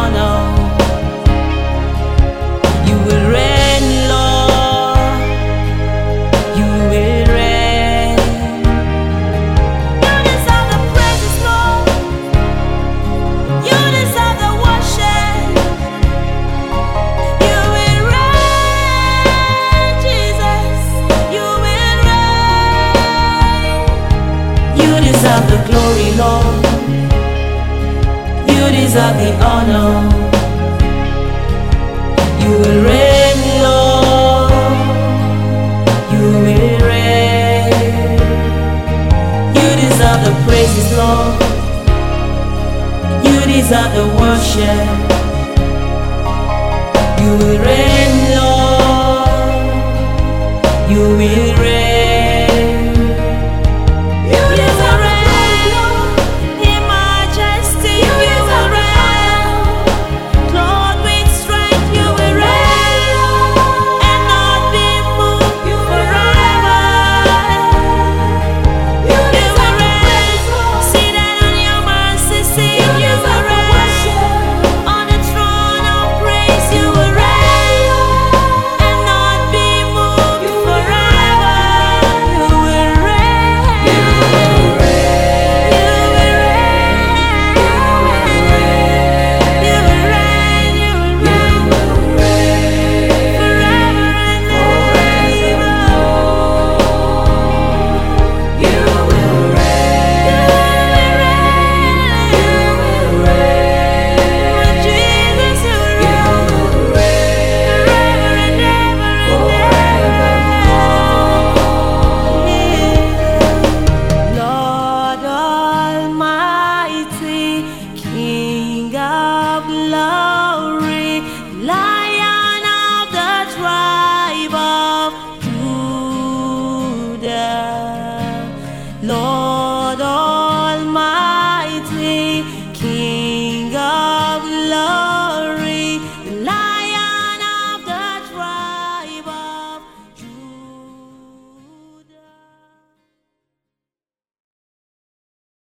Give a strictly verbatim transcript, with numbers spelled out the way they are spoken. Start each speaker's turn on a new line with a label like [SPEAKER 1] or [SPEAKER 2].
[SPEAKER 1] honor. You will reign, Lord. You will reign. You deserve the praises, Lord. You deserve the worship. You will reign, Jesus. You will reign. You deserve the glory, Lord. You deserve the honor. You will reign, Lord. You will reign. You deserve the praises, Lord. You deserve the worship. You will reign, Lord. You will reign. You will reign, Lord. In majesty, you will reign. Clothed with strength, you will reign. And not be moved forever. You will reign. Seated on your mercy seat, you will reign. On the throne of praise, you will reign. And not be moved forever. You will reign. You will reign. You will reign. You will reign. You will reign. Forever and ever. You will reign. You will reign. Jesus, you will reign. Forever and ever and ever. Lord Almighty, King of glory, Lion of the tribe of Judah. Lord Almighty, King